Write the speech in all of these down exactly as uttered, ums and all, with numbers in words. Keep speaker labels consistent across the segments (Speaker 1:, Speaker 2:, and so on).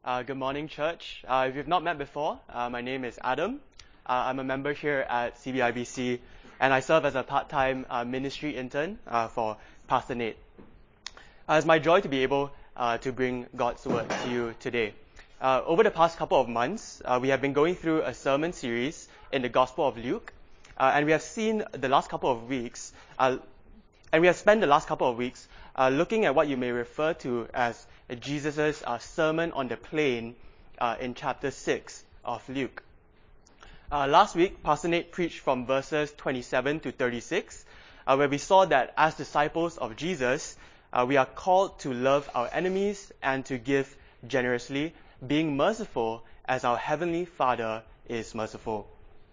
Speaker 1: Uh, good morning, church. Uh, if you've not met before, uh, my name is Adam. Uh, I'm a member here at C B I B C, and I serve as a part-time uh, ministry intern uh, for Pastor Nate. Uh, it's my joy to be able uh, to bring God's word to you today. Uh, over the past couple of months, uh, we have been going through a sermon series in the Gospel of Luke, uh, and we have seen the last couple of weeks, uh, and we have spent the last couple of weeks uh, looking at what you may refer to as Jesus' uh, Sermon on the Plain uh, in chapter six of Luke. Uh, last week, Pastor Nate preached from verses twenty-seven to thirty-six, uh, where we saw that as disciples of Jesus, uh, we are called to love our enemies and to give generously, being merciful as our Heavenly Father is merciful.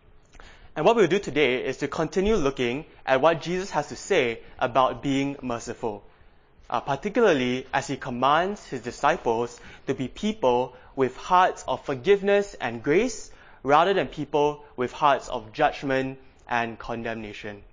Speaker 1: And what we'll do today is to continue looking at what Jesus has to say about being merciful, uh, particularly as he commands his disciples to be people with hearts of forgiveness and grace rather than people with hearts of judgment and condemnation.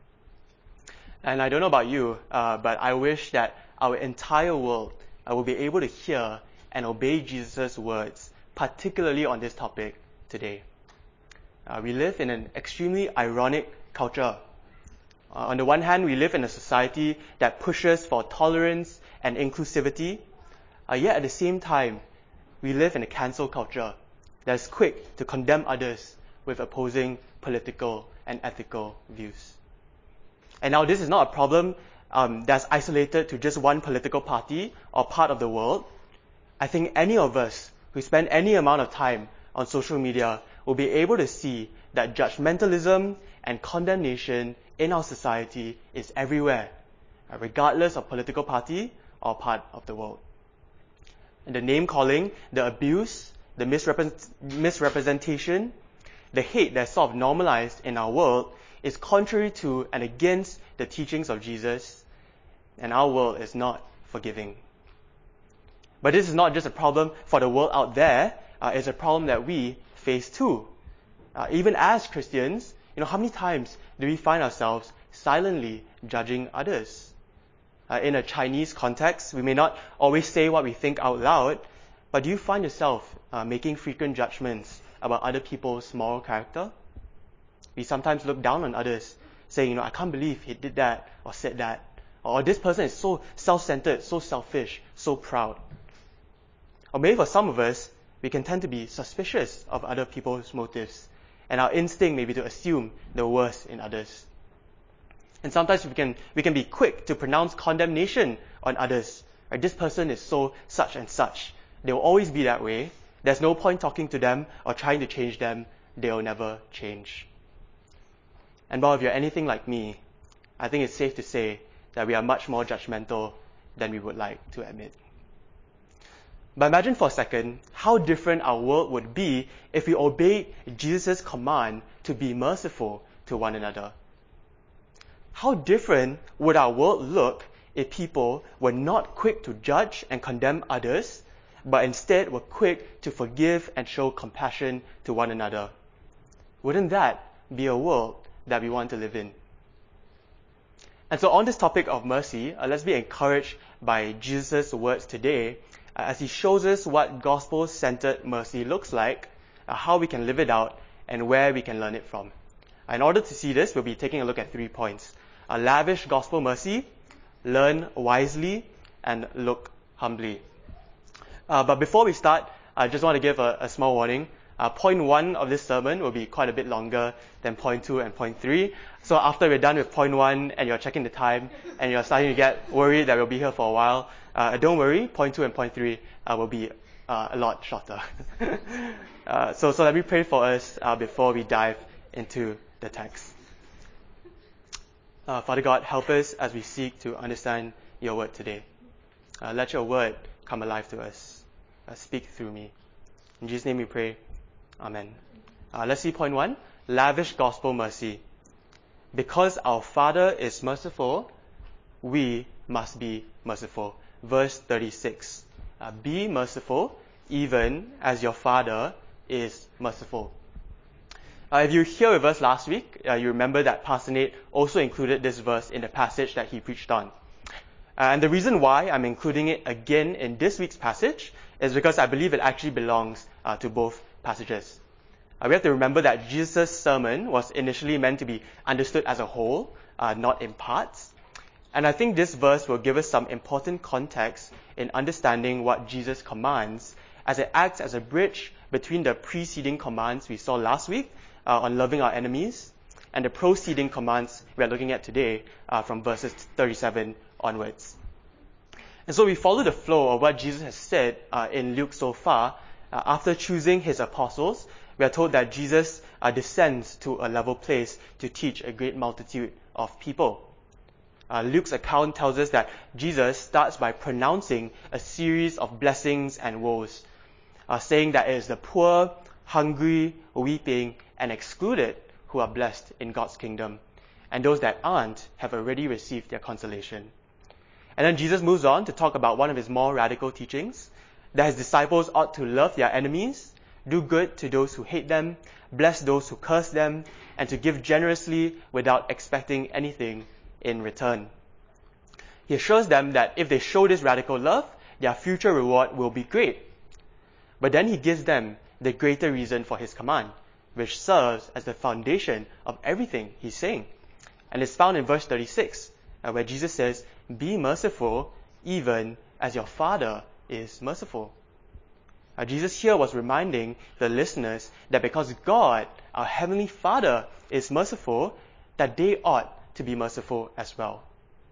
Speaker 1: And I don't know about you, uh, but I wish that our entire world uh, will be able to hear and obey Jesus' words, particularly on this topic today. Uh, we live in an extremely ironic culture. Uh, on the one hand, we live in a society that pushes for tolerance and inclusivity, uh, yet at the same time, we live in a cancel culture that is quick to condemn others with opposing political and ethical views. And now this is not a problem um, that's isolated to just one political party or part of the world. I think any of us who spend any amount of time on social media will be able to see that judgmentalism and condemnation in our society is everywhere, regardless of political party or part of the world. And the name-calling, the abuse, the misrepre- misrepresentation, the hate that's sort of normalized in our world is contrary to and against the teachings of Jesus, and our world is not forgiving. But this is not just a problem for the world out there, uh, it's a problem that we face too. Uh, even as Christians, you know, how many times do we find ourselves silently judging others? Uh, in a Chinese context, we may not always say what we think out loud, but do you find yourself uh, making frequent judgments about other people's moral character? We sometimes look down on others, saying, you know, I can't believe he did that or said that. Or this person is so self-centered, so selfish, so proud. Or maybe for some of us, we can tend to be suspicious of other people's motives, and our instinct may be to assume the worst in others. And sometimes we can we can be quick to pronounce condemnation on others. Right? This person is so such and such. They will always be that way. There's no point talking to them or trying to change them. They will never change. And while if you're anything like me, I think it's safe to say that we are much more judgmental than we would like to admit. But imagine for a second how different our world would be if we obeyed Jesus' command to be merciful to one another. How different would our world look if people were not quick to judge and condemn others, but instead were quick to forgive and show compassion to one another? Wouldn't that be a world that we want to live in? And so on this topic of mercy, uh, let's be encouraged by Jesus' words today uh, as he shows us what gospel-centered mercy looks like, uh, how we can live it out, and where we can learn it from. Uh, in order to see this, we'll be taking a look at three points. A lavish gospel mercy, learn wisely, and look humbly. Uh, but before we start, I just want to give a, a small warning. Uh, point one of this sermon will be quite a bit longer than point two and point three. So after we're done with point one and you're checking the time and you're starting to get worried that we'll be here for a while, uh, don't worry, point two and point three uh, will be uh, a lot shorter. uh, so, so let me pray for us uh, before we dive into the text. Uh, Father God, help us as we seek to understand your word today. Uh, let your word come alive to us. Uh, speak through me. In Jesus' name we pray. Amen. Uh, let's see point one. Lavish gospel mercy. Because our Father is merciful, we must be merciful. Verse thirty-six. Uh, be merciful, even as your Father is merciful. Uh, if you were here with us last week, uh, you remember that Pastor Nate also included this verse in the passage that he preached on. Uh, and the reason why I'm including it again in this week's passage is because I believe it actually belongs uh, to both passages. Uh, we have to remember that Jesus' sermon was initially meant to be understood as a whole, uh, not in parts. And I think this verse will give us some important context in understanding what Jesus commands, as it acts as a bridge between the preceding commands we saw last week uh, on loving our enemies and the proceeding commands we are looking at today uh, from verses thirty-seven onwards. And so we follow the flow of what Jesus has said uh, in Luke so far. Uh, after choosing his apostles, we are told that Jesus uh, descends to a level place to teach a great multitude of people. Uh, Luke's account tells us that Jesus starts by pronouncing a series of blessings and woes, uh, saying that it is the poor, hungry, weeping, and excluded who are blessed in God's kingdom, and those that aren't have already received their consolation. And then Jesus moves on to talk about one of his more radical teachings, that his disciples ought to love their enemies, do good to those who hate them, bless those who curse them, and to give generously without expecting anything in return. He assures them that if they show this radical love, their future reward will be great. But then he gives them the greater reason for his command, which serves as the foundation of everything he's saying. And it's found in verse thirty-six, uh, where Jesus says, "Be merciful, even as your Father is merciful." Uh, Jesus here was reminding the listeners that because God, our Heavenly Father, is merciful, that they ought to be merciful as well.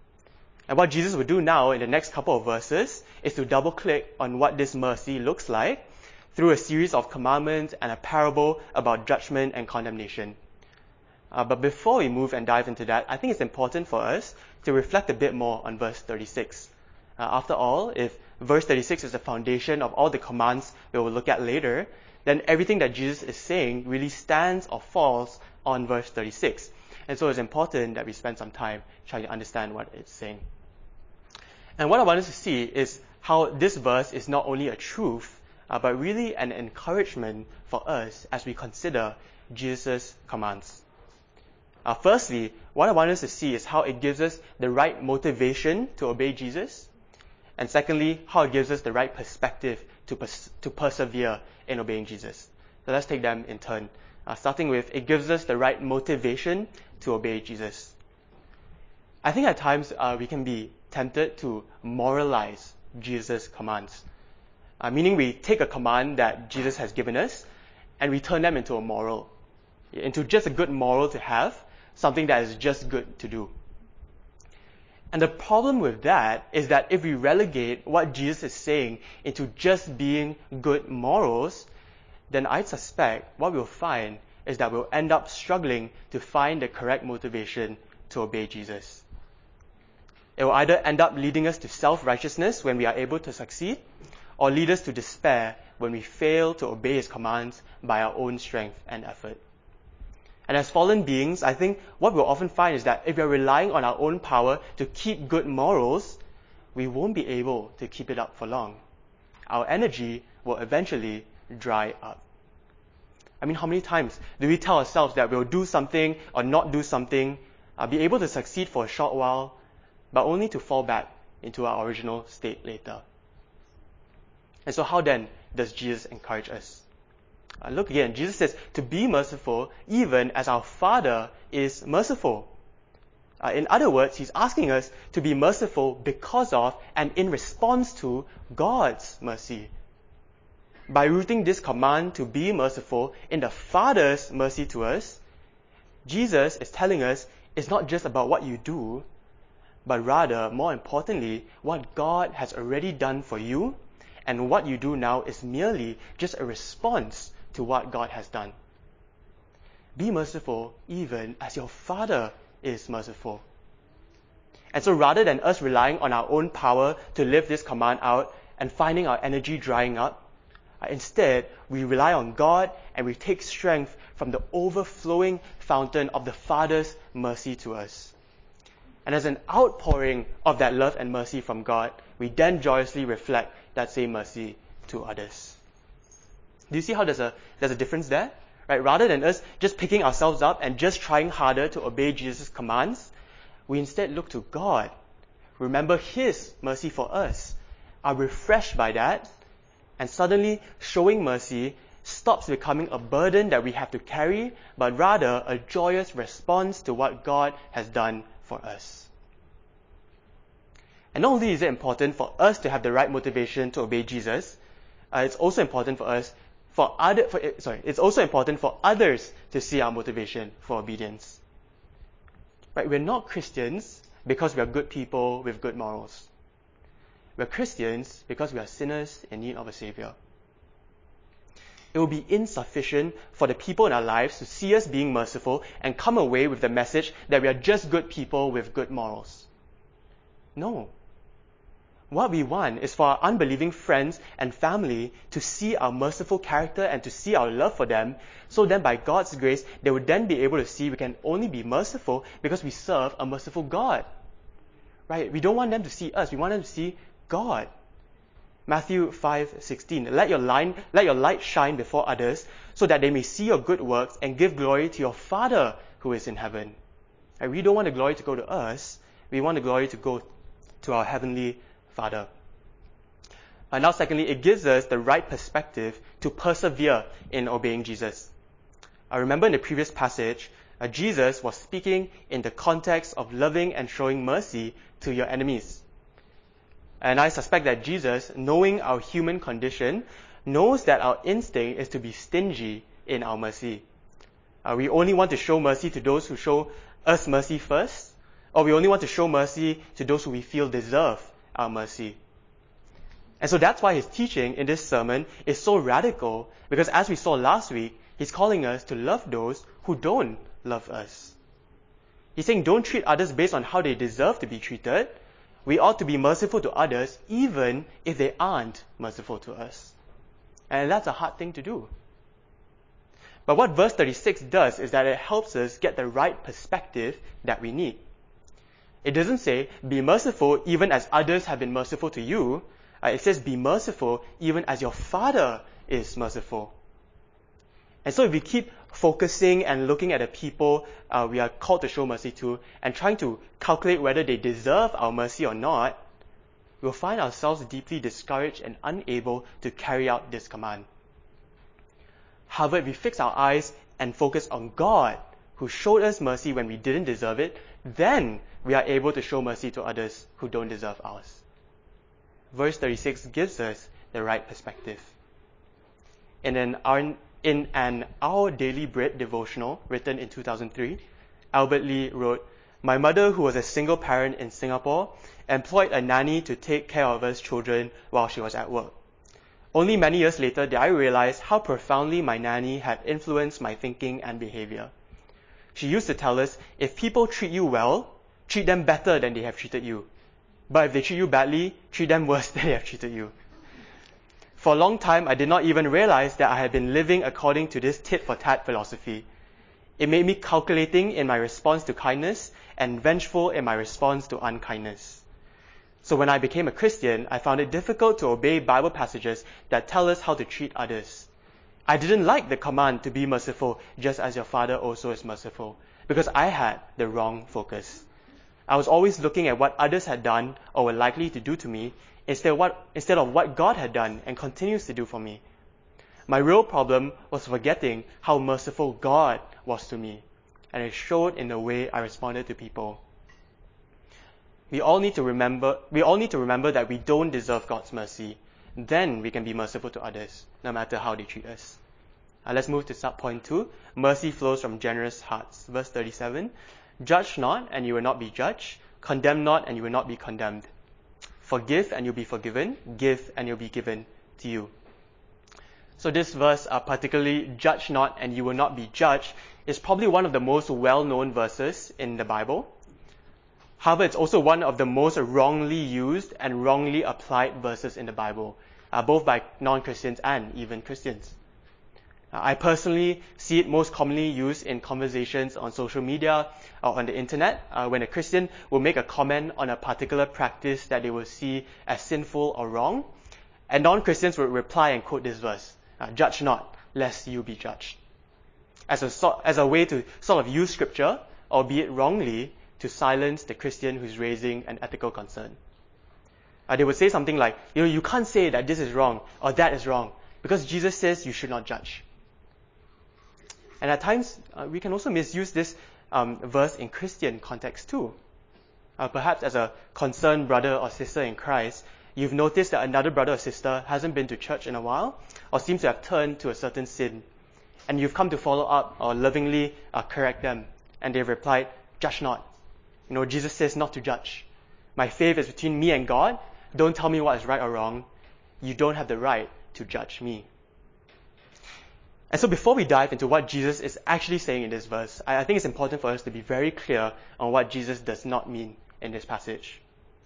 Speaker 1: And what Jesus will do now in the next couple of verses is to double click on what this mercy looks like through a series of commandments and a parable about judgment and condemnation. Uh, but before we move and dive into that, I think it's important for us to reflect a bit more on verse thirty-six. Uh, after all, if verse thirty-six is the foundation of all the commands we will look at later, then everything that Jesus is saying really stands or falls on verse thirty-six. And so it's important that we spend some time trying to understand what it's saying. And what I want us to see is how this verse is not only a truth, uh, but really an encouragement for us as we consider Jesus' commands. Uh, firstly, what I want us to see is how it gives us the right motivation to obey Jesus. And secondly, how it gives us the right perspective to, pers- to persevere in obeying Jesus. So let's take them in turn. Uh, starting with, it gives us the right motivation to obey Jesus. I think at times uh, we can be tempted to moralize Jesus' commands. Uh, meaning we take a command that Jesus has given us and we turn them into a moral, into just a good moral to have, something that is just good to do. And the problem with that is that if we relegate what Jesus is saying into just being good morals, then I suspect what we'll find is that we'll end up struggling to find the correct motivation to obey Jesus. It will either end up leading us to self-righteousness when we are able to succeed, or lead us to despair when we fail to obey his commands by our own strength and effort. And as fallen beings, I think what we'll often find is that if we're relying on our own power to keep good morals, we won't be able to keep it up for long. Our energy will eventually dry up. I mean, how many times do we tell ourselves that we'll do something or not do something, uh, be able to succeed for a short while, but only to fall back into our original state later? And so how then does Jesus encourage us? Uh, look again, Jesus says to be merciful even as our Father is merciful. Uh, in other words, he's asking us to be merciful because of and in response to God's mercy. By rooting this command to be merciful in the Father's mercy to us, Jesus is telling us it's not just about what you do, but rather, more importantly, what God has already done for you, and what you do now is merely just a response to what God has done. Be merciful even as your Father is merciful. And so rather than us relying on our own power to live this command out and finding our energy drying up, instead we rely on God and we take strength from the overflowing fountain of the Father's mercy to us. And as an outpouring of that love and mercy from God, we then joyously reflect that same mercy to others. Do you see how there's a there's a difference there? Right? Rather than us just picking ourselves up and just trying harder to obey Jesus' commands, we instead look to God, remember His mercy for us, are refreshed by that, and suddenly showing mercy stops becoming a burden that we have to carry, but rather a joyous response to what God has done for us. And not only is it important for us to have the right motivation to obey Jesus, uh, it's also important for us for other for, sorry, it's also important for others to see our motivation for obedience. Right? We're not Christians because we are good people with good morals. We're Christians because we are sinners in need of a Savior. It will be insufficient for the people in our lives to see us being merciful and come away with the message that we are just good people with good morals. No. What we want is for our unbelieving friends and family to see our merciful character and to see our love for them, so then by God's grace, they would then be able to see we can only be merciful because we serve a merciful God. Right? We don't want them to see us, we want them to see God. Matthew five sixteen, let your, line, let your light shine before others so that they may see your good works and give glory to your Father who is in heaven. Right? We don't want the glory to go to us, we want the glory to go to our heavenly Father. And now secondly, it gives us the right perspective to persevere in obeying Jesus. I remember in the previous passage, uh, Jesus was speaking in the context of loving and showing mercy to your enemies. And I suspect that Jesus, knowing our human condition, knows that our instinct is to be stingy in our mercy. Uh, we only want to show mercy to those who show us mercy first, or we only want to show mercy to those who we feel deserve our mercy. And so that's why his teaching in this sermon is so radical, because as we saw last week, he's calling us to love those who don't love us. He's saying don't treat others based on how they deserve to be treated. We ought to be merciful to others even if they aren't merciful to us. And that's a hard thing to do. But what verse thirty-six does is that it helps us get the right perspective that we need. It doesn't say, be merciful even as others have been merciful to you. Uh, it says, be merciful even as your Father is merciful. And so if we keep focusing and looking at the people uh, we are called to show mercy to and trying to calculate whether they deserve our mercy or not, we'll find ourselves deeply discouraged and unable to carry out this command. However, if we fix our eyes and focus on God, who showed us mercy when we didn't deserve it, then we are able to show mercy to others who don't deserve ours. Verse thirty-six gives us the right perspective. In an, our, in an Our Daily Bread devotional written in two thousand three, Albert Lee wrote, my mother, who was a single parent in Singapore, employed a nanny to take care of us children while she was at work. Only many years later did I realize how profoundly my nanny had influenced my thinking and behavior. She used to tell us, if people treat you well, treat them better than they have treated you. But if they treat you badly, treat them worse than they have treated you. For a long time, I did not even realize that I had been living according to this tit-for-tat philosophy. It made me calculating in my response to kindness and vengeful in my response to unkindness. So when I became a Christian, I found it difficult to obey Bible passages that tell us how to treat others. I didn't like the command to be merciful just as your Father also is merciful, because I had the wrong focus. I was always looking at what others had done or were likely to do to me instead of what, instead of what God had done and continues to do for me. My real problem was forgetting how merciful God was to me, and it showed in the way I responded to people. We all need to remember, we all need to remember that we don't deserve God's mercy. Then we can be merciful to others, no matter how they treat us. Uh, let's move to sub point two. Mercy flows from generous hearts. Verse thirty-seven. Judge not, and you will not be judged. Condemn not, and you will not be condemned. Forgive, and you'll be forgiven. Give, and you'll be given to you. So this verse, uh, particularly, judge not, and you will not be judged, is probably one of the most well-known verses in the Bible. However, it's also one of the most wrongly used and wrongly applied verses in the Bible, uh, both by non-Christians and even Christians. Uh, I personally see it most commonly used in conversations on social media or on the internet, uh, when a Christian will make a comment on a particular practice that they will see as sinful or wrong, and non-Christians will reply and quote this verse, uh, judge not, lest you be judged, as a, as a way to sort of use scripture, albeit wrongly, to silence the Christian who's raising an ethical concern. Uh, they would say something like, you know, you can't say that this is wrong or that is wrong because Jesus says you should not judge. And at times, uh, we can also misuse this um, verse in Christian context too. Uh, perhaps as a concerned brother or sister in Christ, you've noticed that another brother or sister hasn't been to church in a while or seems to have turned to a certain sin. And you've come to follow up or lovingly uh, correct them. And they've replied, judge not. You know, Jesus says not to judge. My faith is between me and God. Don't tell me what is right or wrong. You don't have the right to judge me. And so before we dive into what Jesus is actually saying in this verse, I, I think it's important for us to be very clear on what Jesus does not mean in this passage.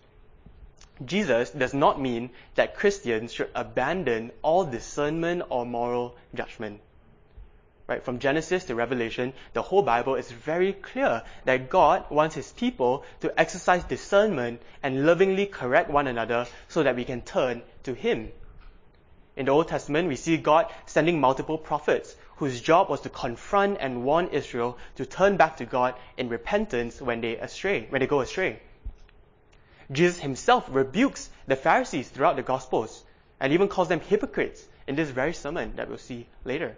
Speaker 1: Jesus does not mean that Christians should abandon all discernment or moral judgment. Right? From Genesis to Revelation, the whole Bible is very clear that God wants His people to exercise discernment and lovingly correct one another so that we can turn to Him. In the Old Testament, we see God sending multiple prophets whose job was to confront and warn Israel to turn back to God in repentance when they astray, when they go astray. Jesus Himself rebukes the Pharisees throughout the Gospels and even calls them hypocrites in this very sermon that we'll see later.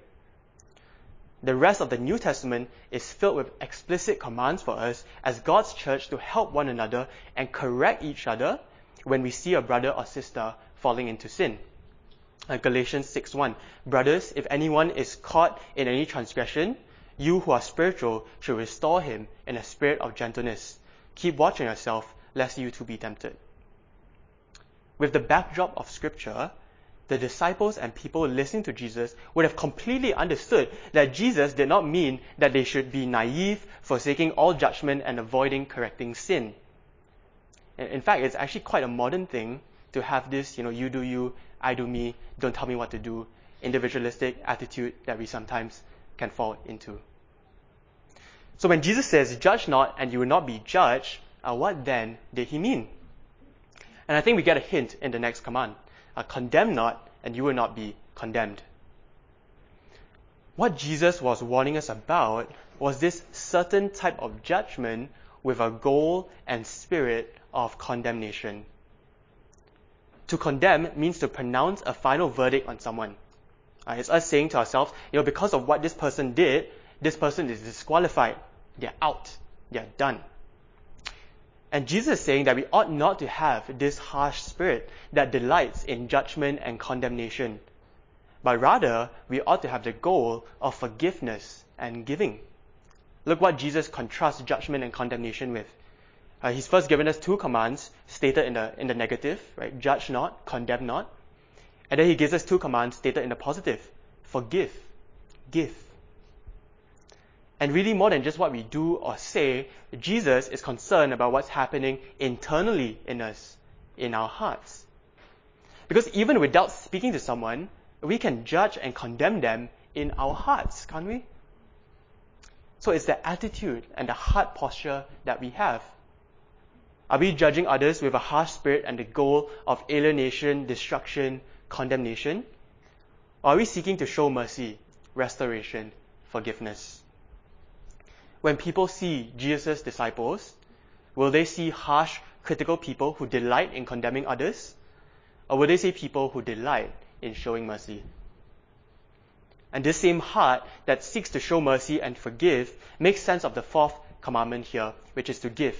Speaker 1: The rest of the New Testament is filled with explicit commands for us as God's church to help one another and correct each other when we see a brother or sister falling into sin. Uh, Galatians six one, brothers, if anyone is caught in any transgression, you who are spiritual should restore him in a spirit of gentleness. Keep watching yourself, lest you too be tempted. With the backdrop of Scripture, the disciples and people listening to Jesus would have completely understood that Jesus did not mean that they should be naive, forsaking all judgment and avoiding correcting sin. In fact, it's actually quite a modern thing to have this, you know, you do you, I do me, don't tell me what to do, individualistic attitude that we sometimes can fall into. So when Jesus says, judge not and you will not be judged, uh, what then did He mean? And I think we get a hint in the next command. Uh, condemn not, and you will not be condemned. What Jesus was warning us about was this certain type of judgment with a goal and spirit of condemnation. To condemn means to pronounce a final verdict on someone. Uh, it's us saying to ourselves, you know, because of what this person did, this person is disqualified. They're out. They're done. And Jesus is saying that we ought not to have this harsh spirit that delights in judgment and condemnation, but rather we ought to have the goal of forgiveness and giving. Look what Jesus contrasts judgment and condemnation with. Uh, he's first given us two commands stated in the in the negative, right? Judge not, condemn not. And then He gives us two commands stated in the positive. Forgive, give. And really more than just what we do or say, Jesus is concerned about what's happening internally in us, in our hearts. Because even without speaking to someone, we can judge and condemn them in our hearts, can't we? So it's the attitude and the heart posture that we have. Are we judging others with a harsh spirit and the goal of alienation, destruction, condemnation? Or are we seeking to show mercy, restoration, forgiveness? When people see Jesus' disciples, will they see harsh, critical people who delight in condemning others? Or will they see people who delight in showing mercy? And this same heart that seeks to show mercy and forgive makes sense of the fourth commandment here, which is to give.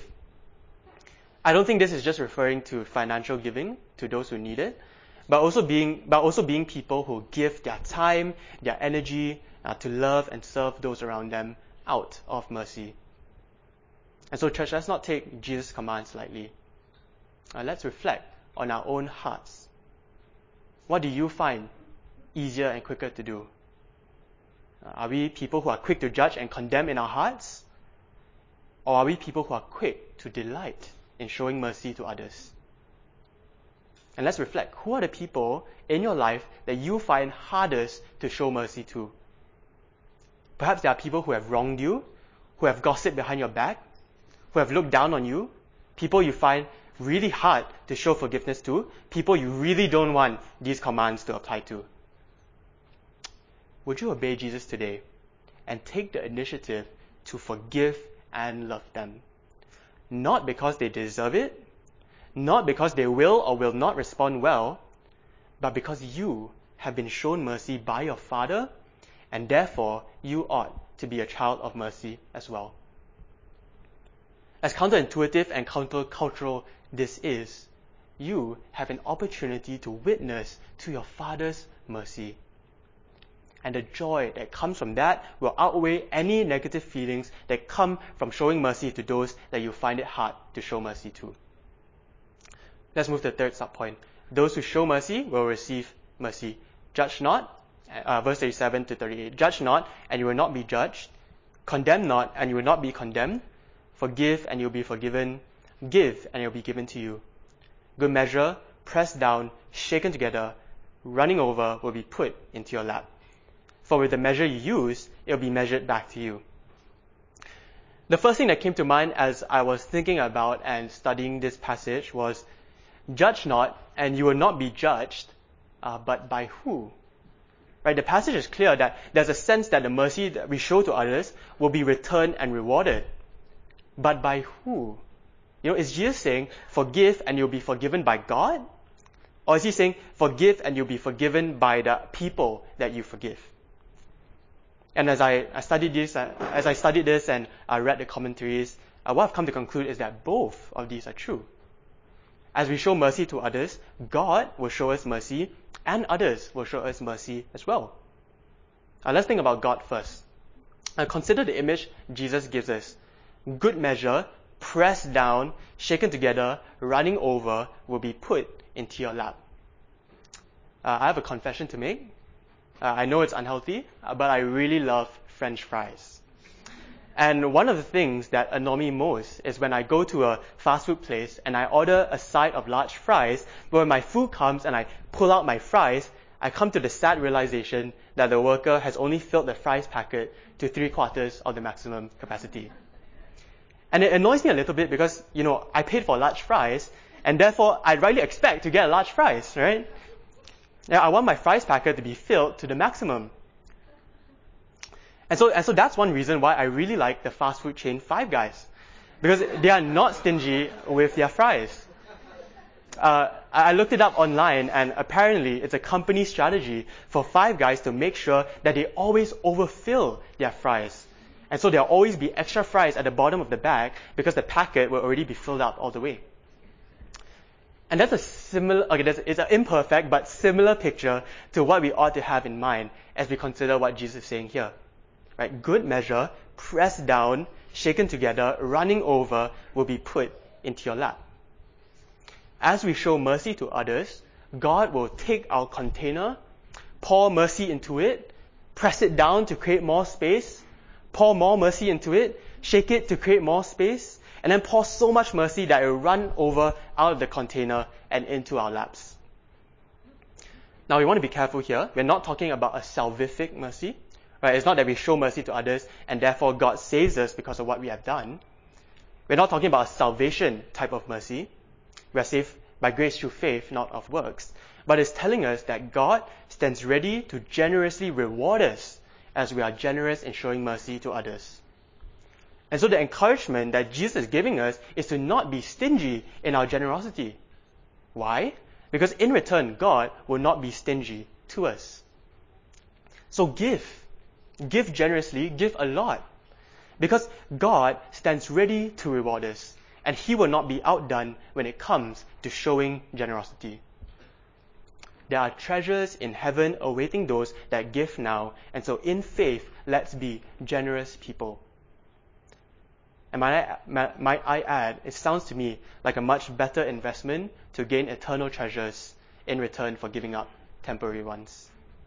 Speaker 1: I don't think this is just referring to financial giving to those who need it, but also being, but also being people who give their time, their energy uh, to love and serve those around them out of mercy. And so, church, let's not take Jesus' commands lightly. Uh, let's reflect on our own hearts. What do you find easier and quicker to do? Uh, are we people who are quick to judge and condemn in our hearts? Or are we people who are quick to delight in showing mercy to others? And let's reflect. Who are the people in your life that you find hardest to show mercy to? Perhaps there are people who have wronged you, who have gossiped behind your back, who have looked down on you, people you find really hard to show forgiveness to, people you really don't want these commands to apply to. Would you obey Jesus today and take the initiative to forgive and love them? not because they deserve it, not because they will or will not respond well, but because you have been shown mercy by your Father, and therefore you ought to be a child of mercy as well. As counterintuitive and countercultural this is, you have an opportunity to witness to your Father's mercy. And the joy that comes from that will outweigh any negative feelings that come from showing mercy to those that you find it hard to show mercy to. Let's move to the third subpoint. Those who show mercy will receive mercy. Judge not, uh, verse thirty-seven to thirty-eight. Judge not, and you will not be judged. Condemn not, and you will not be condemned. Forgive, and you will be forgiven. Give, and it will be given to you. Good measure, pressed down, shaken together, running over, will be put into your lap. For with the measure you use, it will be measured back to you. The first thing that came to mind as I was thinking about and studying this passage was, judge not, and you will not be judged, uh, but by who? Right? The passage is clear that there's a sense that the mercy that we show to others will be returned and rewarded. But by who? You know, is Jesus saying, forgive and you'll be forgiven by God? Or is he saying, forgive and you'll be forgiven by the people that you forgive? And as I, I studied this, uh, as I studied this and I read the commentaries, uh, what I've come to conclude is that both of these are true. As we show mercy to others, God will show us mercy, and others will show us mercy as well. Uh, let's think about God first. Uh, consider the image Jesus gives us. Good measure, pressed down, shaken together, running over, will be put into your lap. Uh, I have a confession to make. Uh, I know it's unhealthy, uh, but I really love French fries. And one of the things that annoy me most is when I go to a fast food place and I order a side of large fries, but when my food comes and I pull out my fries, I come to the sad realization that the worker has only filled the fries packet to three quarters of the maximum capacity. And it annoys me a little bit because, you know, I paid for large fries, and therefore I'd rightly expect to get large fries, right? Yeah, I want my fries packet to be filled to the maximum. And so, and so that's one reason why I really like the fast food chain Five Guys, because they are not stingy with their fries. Uh, I looked it up online, and apparently it's a company strategy for Five Guys to make sure that they always overfill their fries. And so there'll always be extra fries at the bottom of the bag because the packet will already be filled up all the way. And that's a similar, okay, that's, it's an imperfect but similar picture to what we ought to have in mind as we consider what Jesus is saying here. Right? Good measure, pressed down, shaken together, running over, will be put into your lap. As we show mercy to others, God will take our container, pour mercy into it, press it down to create more space, pour more mercy into it, shake it to create more space, and then pour so much mercy that it will run over out of the container and into our laps. Now we want to be careful here. We're not talking about a salvific mercy. Right? It's not that we show mercy to others and therefore God saves us because of what we have done. We're not talking about a salvation type of mercy. We are saved by grace through faith, not of works. But it's telling us that God stands ready to generously reward us as we are generous in showing mercy to others. And so the encouragement that Jesus is giving us is to not be stingy in our generosity. Why? Because in return, God will not be stingy to us. So give. Give generously, give a lot. Because God stands ready to reward us, and He will not be outdone when it comes to showing generosity. There are treasures in heaven awaiting those that give now, and so in faith, let's be generous people. And might I, might I add, it sounds to me like a much better investment to gain eternal treasures in return for giving up temporary ones.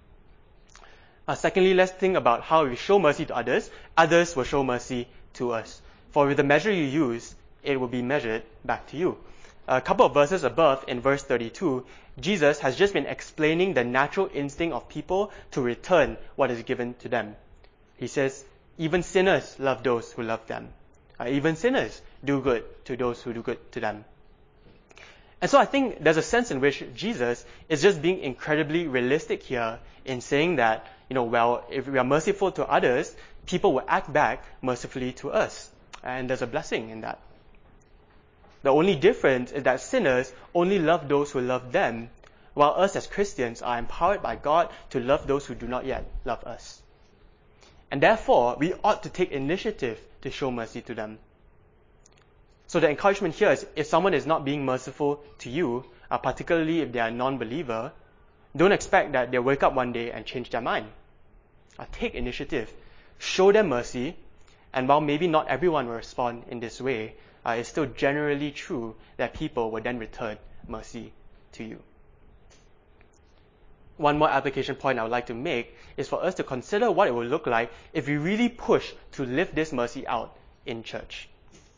Speaker 1: Uh, secondly, let's think about how we show mercy to others. Others will show mercy to us. For with the measure you use, it will be measured back to you. A couple of verses above, in verse thirty-two, Jesus has just been explaining the natural instinct of people to return what is given to them. He says, even sinners love those who love them. Uh, even sinners do good to those who do good to them. And so I think there's a sense in which Jesus is just being incredibly realistic here in saying that, you know, well, if we are merciful to others, people will act back mercifully to us. And there's a blessing in that. The only difference is that sinners only love those who love them, while us as Christians are empowered by God to love those who do not yet love us. And therefore, we ought to take initiative to show mercy to them. So the encouragement here is, if someone is not being merciful to you, uh, particularly if they are a non-believer, don't expect that they'll wake up one day and change their mind. Uh, take initiative. Show them mercy. And while maybe not everyone will respond in this way, uh, it's still generally true that people will then return mercy to you. One more application point I would like to make is for us to consider what it will look like if we really push to live this mercy out in church.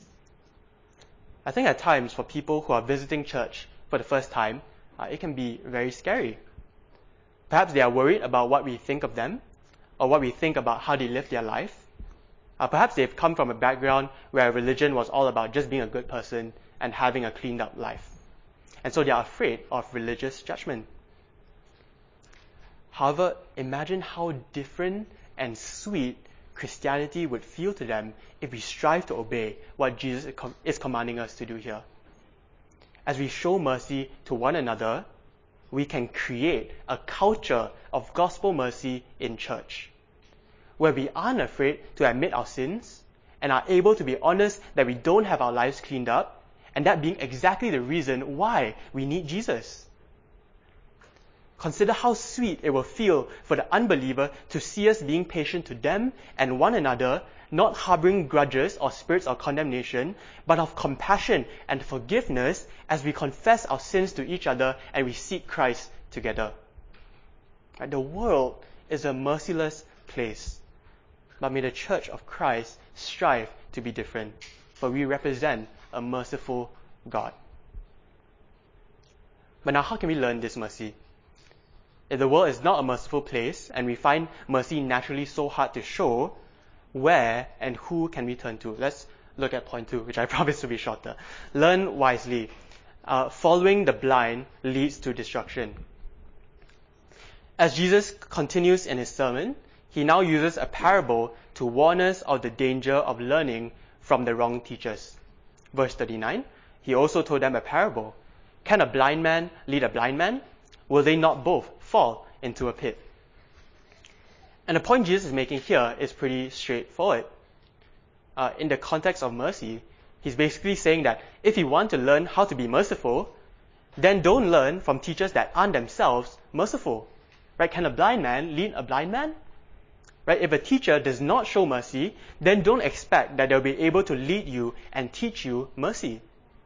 Speaker 1: I think at times for people who are visiting church for the first time, uh, it can be very scary. Perhaps they are worried about what we think of them, or what we think about how they live their life. Uh, perhaps they've come from a background where religion was all about just being a good person and having a cleaned up life. And so they are afraid of religious judgment. However, imagine how different and sweet Christianity would feel to them if we strive to obey what Jesus is commanding us to do here. As we show mercy to one another, we can create a culture of gospel mercy in church, where we aren't afraid to admit our sins and are able to be honest that we don't have our lives cleaned up, and that being exactly the reason why we need Jesus. Consider how sweet it will feel for the unbeliever to see us being patient to them and one another, not harboring grudges or spirits of condemnation, but of compassion and forgiveness as we confess our sins to each other and we seek Christ together. Right? The world is a merciless place, but may the Church of Christ strive to be different, for we represent a merciful God. But now, how can we learn this mercy? If the world is not a merciful place, and we find mercy naturally so hard to show, where and who can we turn to? Let's look at point two, which I promised to be shorter. Learn wisely. Uh, following the blind leads to destruction. As Jesus continues in his sermon, he now uses a parable to warn us of the danger of learning from the wrong teachers. Verse thirty-nine, he also told them a parable. Can a blind man lead a blind man? Will they not both fall into a pit? And the point Jesus is making here is pretty straightforward. Uh, in the context of mercy, he's basically saying that if you want to learn how to be merciful, then don't learn from teachers that aren't themselves merciful. Right? Can a blind man lead a blind man? Right? If a teacher does not show mercy, then don't expect that they'll be able to lead you and teach you mercy.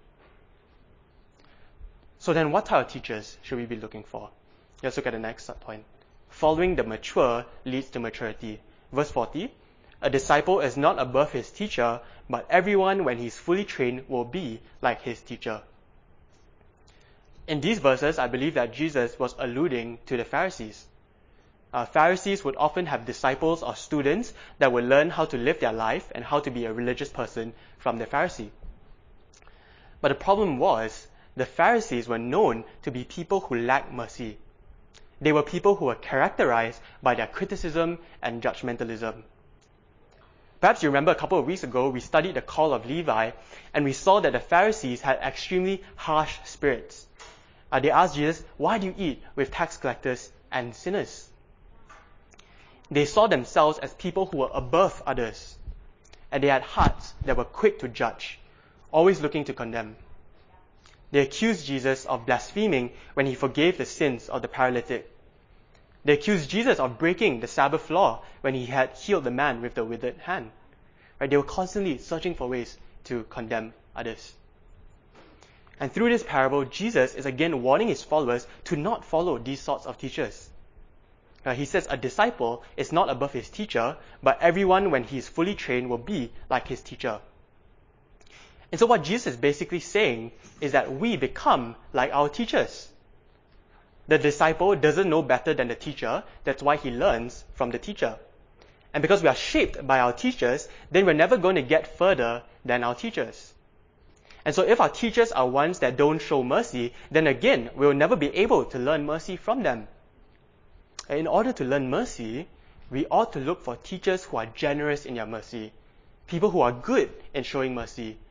Speaker 1: So then what type of teachers should we be looking for? Let's look at the next point. Following the mature leads to maturity. Verse forty, a disciple is not above his teacher, but everyone when he's fully trained will be like his teacher. In these verses, I believe that Jesus was alluding to the Pharisees. Uh, Pharisees would often have disciples or students that would learn how to live their life and how to be a religious person from the Pharisee. But the problem was, the Pharisees were known to be people who lacked mercy. They were people who were characterized by their criticism and judgmentalism. Perhaps you remember a couple of weeks ago, we studied the call of Levi, and we saw that the Pharisees had extremely harsh spirits. Uh, they asked Jesus, why do you eat with tax collectors and sinners? They saw themselves as people who were above others, and they had hearts that were quick to judge, always looking to condemn. They accused Jesus of blaspheming when he forgave the sins of the paralytic. They accused Jesus of breaking the Sabbath law when he had healed the man with the withered hand. Right? They were constantly searching for ways to condemn others. And through this parable, Jesus is again warning his followers to not follow these sorts of teachers. Uh, he says a disciple is not above his teacher, but everyone when he is fully trained will be like his teacher. And so what Jesus is basically saying is that we become like our teachers. The disciple doesn't know better than the teacher, that's why he learns from the teacher. And because we are shaped by our teachers, then we're never going to get further than our teachers. And so if our teachers are ones that don't show mercy, then again, we'll never be able to learn mercy from them. In order to learn mercy, we ought to look for teachers who are generous in their mercy, people who are good in showing mercy,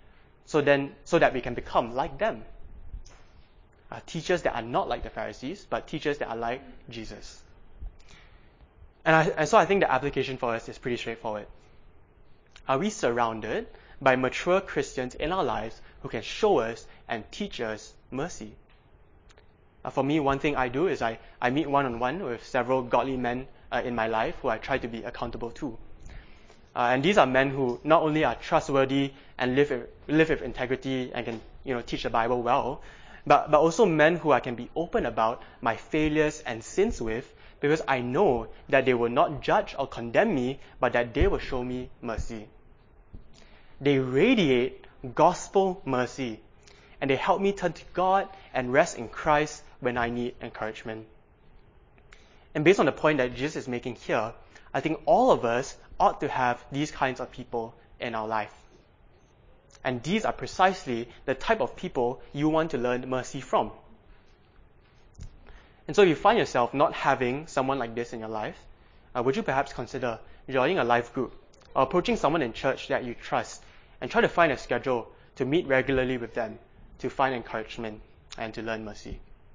Speaker 1: so then so that we can become like them. Uh, teachers that are not like the Pharisees, but teachers that are like Jesus. And, I, and so I think the application for us is pretty straightforward. Are we surrounded by mature Christians in our lives who can show us and teach us mercy? Uh, for me, one thing I do is I, I meet one-on-one with several godly men uh, in my life who I try to be accountable to. Uh, and these are men who not only are trustworthy and live, live with integrity and can, you know, teach the Bible well, but, but also men who I can be open about my failures and sins with, because I know that they will not judge or condemn me, but that they will show me mercy. They radiate gospel mercy, and they help me turn to God and rest in Christ when I need encouragement. And based on the point that Jesus is making here, I think all of us ought to have these kinds of people in our life. And these are precisely the type of people you want to learn mercy from. And so if you find yourself not having someone like this in your life, uh, would you perhaps consider joining a life group or approaching someone in church that you trust and try to find a schedule to meet regularly with them to find encouragement and to learn mercy?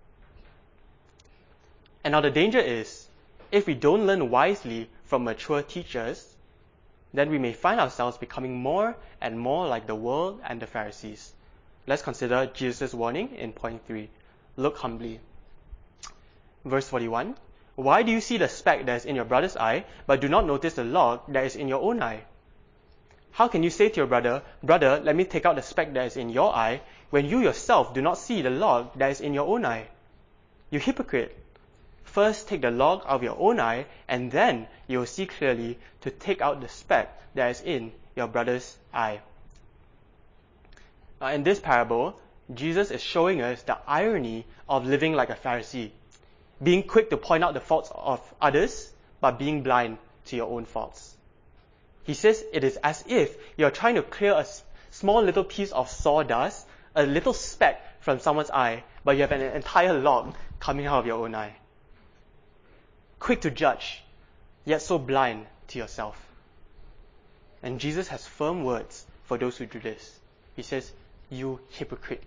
Speaker 1: And now the danger is, if we don't learn wisely from mature teachers, then we may find ourselves becoming more and more like the world and the Pharisees. Let's consider Jesus' warning in point three. Look humbly. Verse forty-one, why do you see the speck that is in your brother's eye, but do not notice the log that is in your own eye? How can you say to your brother, brother, let me take out the speck that is in your eye, when you yourself do not see the log that is in your own eye? You hypocrite! First take the log out of your own eye, and then you will see clearly to take out the speck that is in your brother's eye. Now, in this parable, Jesus is showing us the irony of living like a Pharisee, being quick to point out the faults of others, but being blind to your own faults. He says it is as if you're trying to clear a small little piece of sawdust, a little speck from someone's eye, but you have an entire log coming out of your own eye. Quick to judge, yet so blind to yourself. And Jesus has firm words for those who do this. He says, you hypocrite.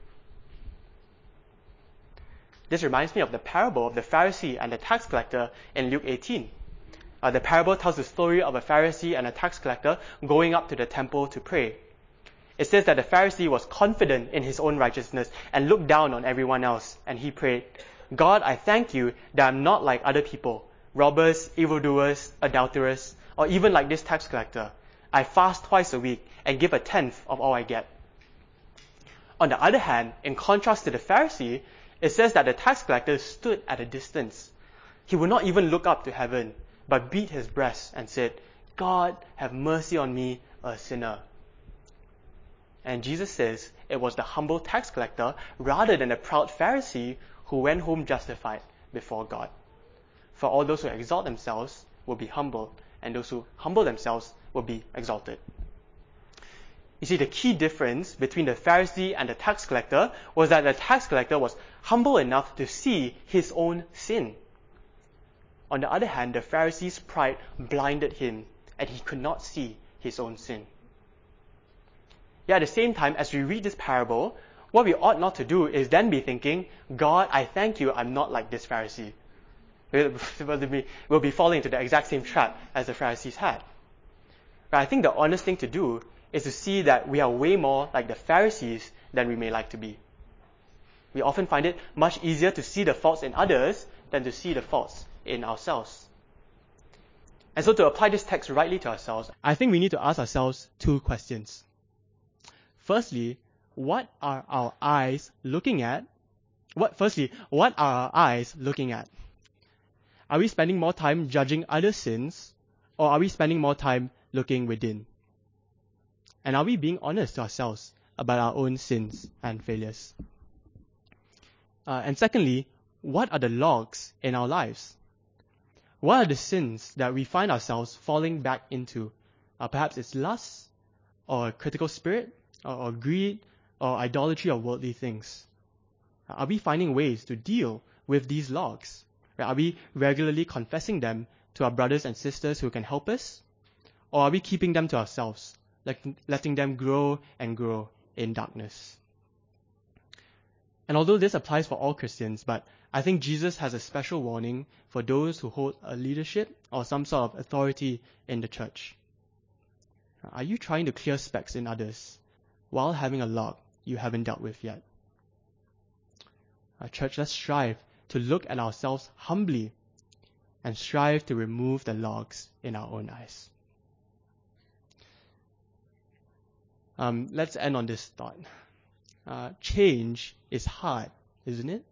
Speaker 1: This reminds me of the parable of the Pharisee and the tax collector in Luke eighteen. Uh, the parable tells the story of a Pharisee and a tax collector going up to the temple to pray. It says that the Pharisee was confident in his own righteousness and looked down on everyone else, and he prayed, God, I thank you that I'm not like other people, robbers, evildoers, adulterers, or even like this tax collector. I fast twice a week and give a tenth of all I get. On the other hand, in contrast to the Pharisee, it says that the tax collector stood at a distance. He would not even look up to heaven, but beat his breast and said, God, have mercy on me, a sinner. And Jesus says it was the humble tax collector rather than the proud Pharisee who went home justified before God. For all those who exalt themselves will be humbled, and those who humble themselves will be exalted. You see, the key difference between the Pharisee and the tax collector was that the tax collector was humble enough to see his own sin. On the other hand, the Pharisee's pride blinded him, and he could not see his own sin. Yet at the same time, as we read this parable, what we ought not to do is then be thinking, God, I thank you, I'm not like this Pharisee. We'll be falling into the exact same trap as the Pharisees had. But I think the honest thing to do is to see that we are way more like the Pharisees than we may like to be. We often find it much easier to see the faults in others than to see the faults in ourselves. And so to apply this text rightly to ourselves, I think we need to ask ourselves two questions. Firstly, what are our eyes looking at? What, firstly, what are our eyes looking at? Are we spending more time judging other sins, or are we spending more time looking within? And are we being honest to ourselves about our own sins and failures? Uh, and secondly, what are the logs in our lives? What are the sins that we find ourselves falling back into? Uh, perhaps it's lust, or a critical spirit, or, or greed, or idolatry of worldly things. Uh, are we finding ways to deal with these logs? Right? Are we regularly confessing them to our brothers and sisters who can help us? Or are we keeping them to ourselves, like letting them grow and grow in darkness. And although this applies for all Christians, but I think Jesus has a special warning for those who hold a leadership or some sort of authority in the church. Are you trying to clear specks in others while having a log you haven't dealt with yet? Our church, let's strive to look at ourselves humbly and strive to remove the logs in our own eyes. Um, let's end on this thought. Uh, change is hard, isn't it?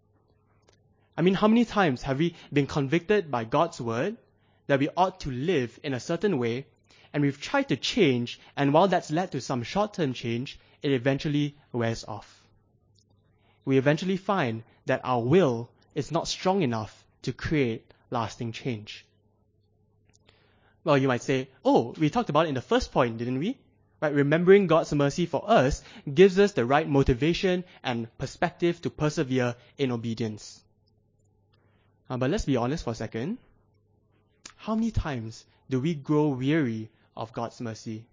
Speaker 1: I mean, how many times have we been convicted by God's word that we ought to live in a certain way, and we've tried to change, and while that's led to some short-term change, it eventually wears off. We eventually find that our will is not strong enough to create lasting change. Well, you might say, oh, we talked about it in the first point, didn't we? Right? Remembering God's mercy for us gives us the right motivation and perspective to persevere in obedience. Uh, but let's be honest for a second. How many times do we grow weary of God's mercy?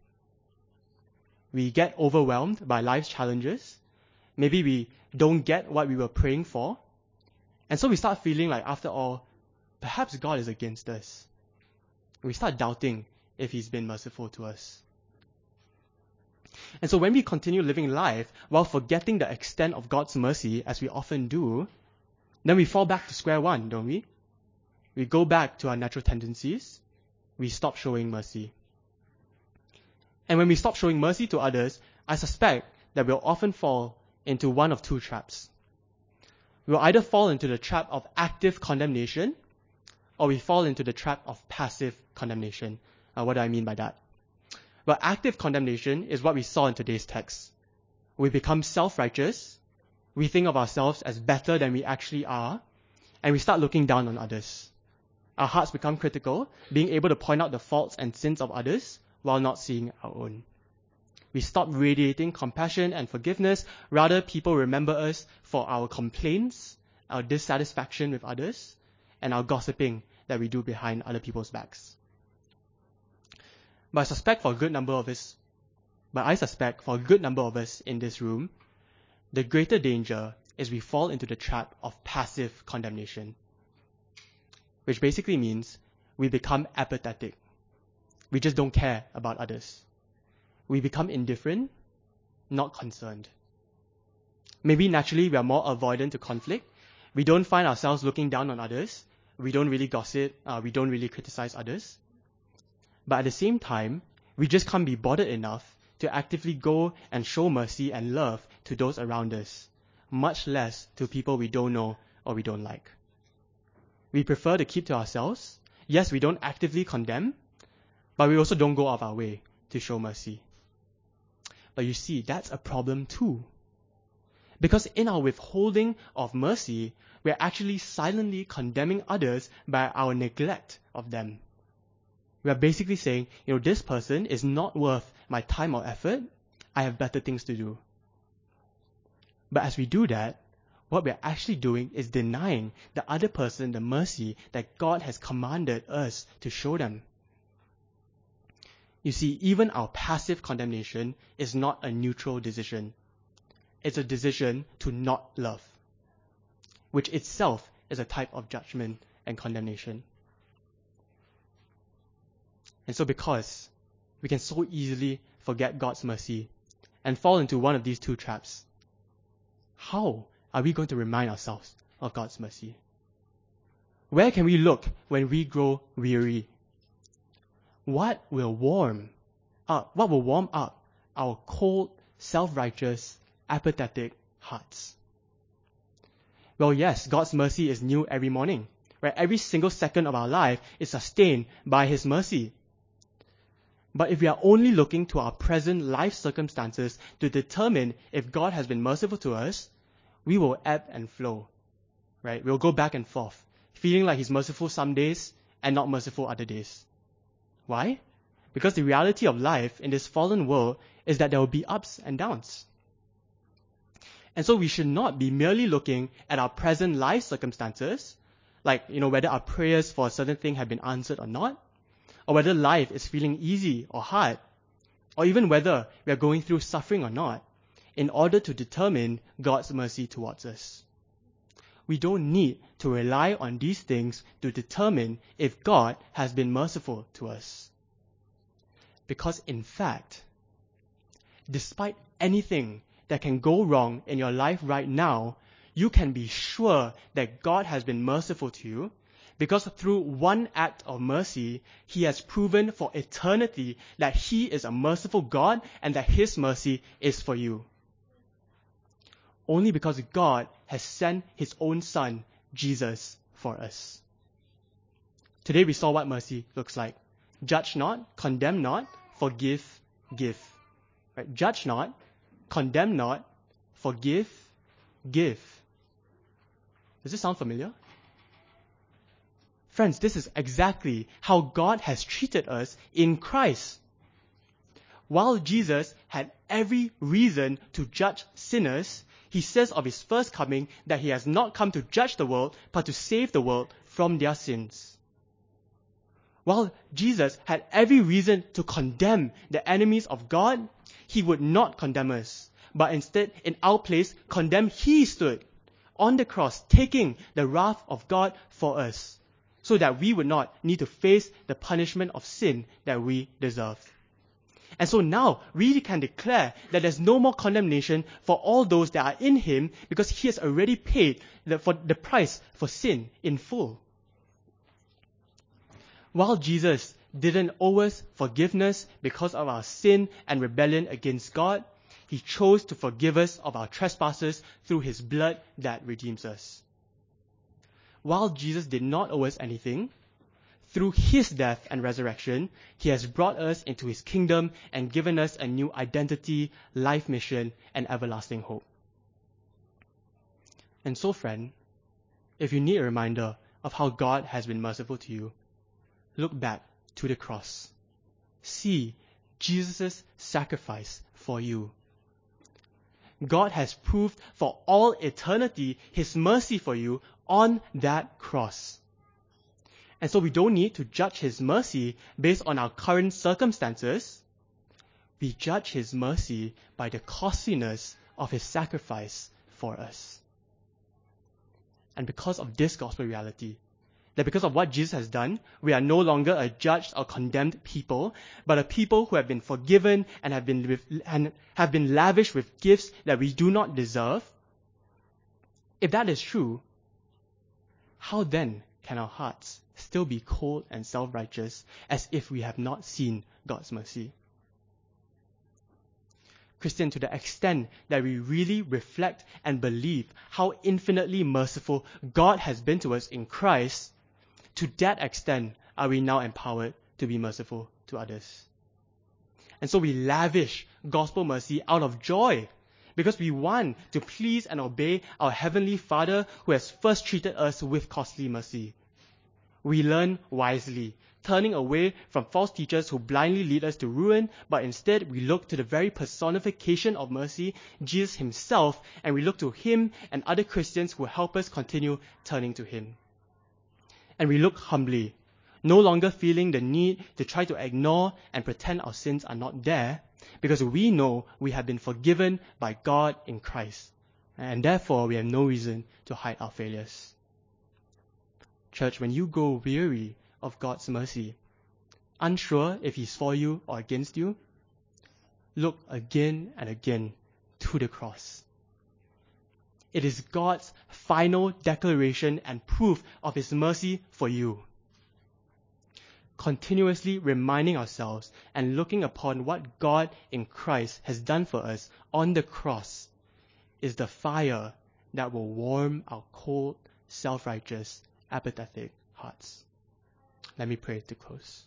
Speaker 1: We get overwhelmed by life's challenges. Maybe we don't get what we were praying for. And so we start feeling like, after all, perhaps God is against us. We start doubting if He's been merciful to us. And so when we continue living life while forgetting the extent of God's mercy, as we often do, then we fall back to square one, don't we? We go back to our natural tendencies. We stop showing mercy. And when we stop showing mercy to others, I suspect that we'll often fall into one of two traps. We'll either fall into the trap of active condemnation, or we fall into the trap of passive condemnation. Uh, what do I mean by that? Well, active condemnation is what we saw in today's text. We become self-righteous, we think of ourselves as better than we actually are, and we start looking down on others. Our hearts become critical, being able to point out the faults and sins of others while not seeing our own. We stop radiating compassion and forgiveness. Rather, people remember us for our complaints, our dissatisfaction with others, and our gossiping that we do behind other people's backs. But I suspect for a good number of us, but I suspect for a good number of us in this room, the greater danger is we fall into the trap of passive condemnation, which basically means we become apathetic. We just don't care about others. We become indifferent, not concerned. Maybe naturally we are more avoidant to conflict. We don't find ourselves looking down on others. We don't really gossip. Uh, we don't really criticize others. But at the same time, we just can't be bothered enough to actively go and show mercy and love to those around us, much less to people we don't know or we don't like. We prefer to keep to ourselves. Yes, we don't actively condemn, but we also don't go out of our way to show mercy. But you see, that's a problem too. Because in our withholding of mercy, we're actually silently condemning others by our neglect of them. We are basically saying, you know, this person is not worth my time or effort. I have better things to do. But as we do that, what we're actually doing is denying the other person the mercy that God has commanded us to show them. You see, even our passive condemnation is not a neutral decision. It's a decision to not love, which itself is a type of judgment and condemnation. And so because we can so easily forget God's mercy and fall into one of these two traps, how are we going to remind ourselves of God's mercy? Where can we look when we grow weary? What will warm up, what will warm up our cold, self-righteous, apathetic hearts? Well, yes, God's mercy is new every morning, right? Every single second of our life is sustained by His mercy. But if we are only looking to our present life circumstances to determine if God has been merciful to us, we will ebb and flow, right? We'll go back and forth, feeling like He's merciful some days and not merciful other days. Why? Because the reality of life in this fallen world is that there will be ups and downs. And so we should not be merely looking at our present life circumstances, like, you know, whether our prayers for a certain thing have been answered or not, or whether life is feeling easy or hard, or even whether we are going through suffering or not. in order to determine God's mercy towards us. We don't need to rely on these things to determine if God has been merciful to us. Because in fact, despite anything that can go wrong in your life right now, you can be sure that God has been merciful to you, because through one act of mercy, He has proven for eternity that He is a merciful God and that His mercy is for you. Only because God has sent His own Son, Jesus, for us. Today we saw what mercy looks like. Judge not, condemn not, forgive, give. Right? Judge not, condemn not, forgive, give. Does this sound familiar? Friends, this is exactly how God has treated us in Christ. While Jesus had every reason to judge sinners, He says of His first coming that He has not come to judge the world, but to save the world from their sins. While Jesus had every reason to condemn the enemies of God, He would not condemn us, but instead, in our place, condemn He stood on the cross, taking the wrath of God for us, so that we would not need to face the punishment of sin that we deserve. And so now we can declare that there's no more condemnation for all those that are in Him, because He has already paid the, for the price for sin in full. While Jesus didn't owe us forgiveness because of our sin and rebellion against God, He chose to forgive us of our trespasses through His blood that redeems us. While Jesus did not owe us anything, through His death and resurrection, He has brought us into His kingdom and given us a new identity, life mission, and everlasting hope. And so, friend, if you need a reminder of how God has been merciful to you, look back to the cross. See Jesus' sacrifice for you. God has proved for all eternity His mercy for you on that cross. And so we don't need to judge His mercy based on our current circumstances. We judge His mercy by the costliness of His sacrifice for us. And because of this gospel reality, that because of what Jesus has done, we are no longer a judged or condemned people, but a people who have been forgiven and have been with, and have been lavished with gifts that we do not deserve. If that is true, how then can our hearts still be cold and self-righteous as if we have not seen God's mercy? Christian, to the extent that we really reflect and believe how infinitely merciful God has been to us in Christ, to that extent are we now empowered to be merciful to others. And so we lavish gospel mercy out of joy, because we want to please and obey our Heavenly Father who has first treated us with costly mercy. We learn wisely, turning away from false teachers who blindly lead us to ruin, but instead we look to the very personification of mercy, Jesus Himself, and we look to Him and other Christians who help us continue turning to Him. And we look humbly, no longer feeling the need to try to ignore and pretend our sins are not there, because we know we have been forgiven by God in Christ, and therefore we have no reason to hide our failures. Church, when you grow weary of God's mercy, unsure if He's for you or against you, look again and again to the cross. It is God's final declaration and proof of His mercy for you. Continuously reminding ourselves and looking upon what God in Christ has done for us on the cross is the fire that will warm our cold, self-righteous, apathetic hearts. Let me pray to close.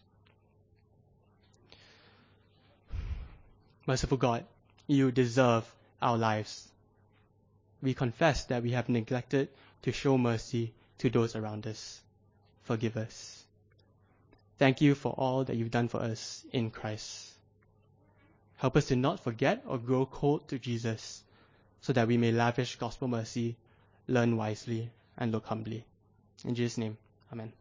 Speaker 1: Merciful God, You deserve our lives. We confess that we have neglected to show mercy to those around us. Forgive us. Thank You for all that You've done for us in Christ. Help us to not forget or grow cold to Jesus, so that we may lavish gospel mercy, learn wisely, and look humbly. In Jesus' name, amen.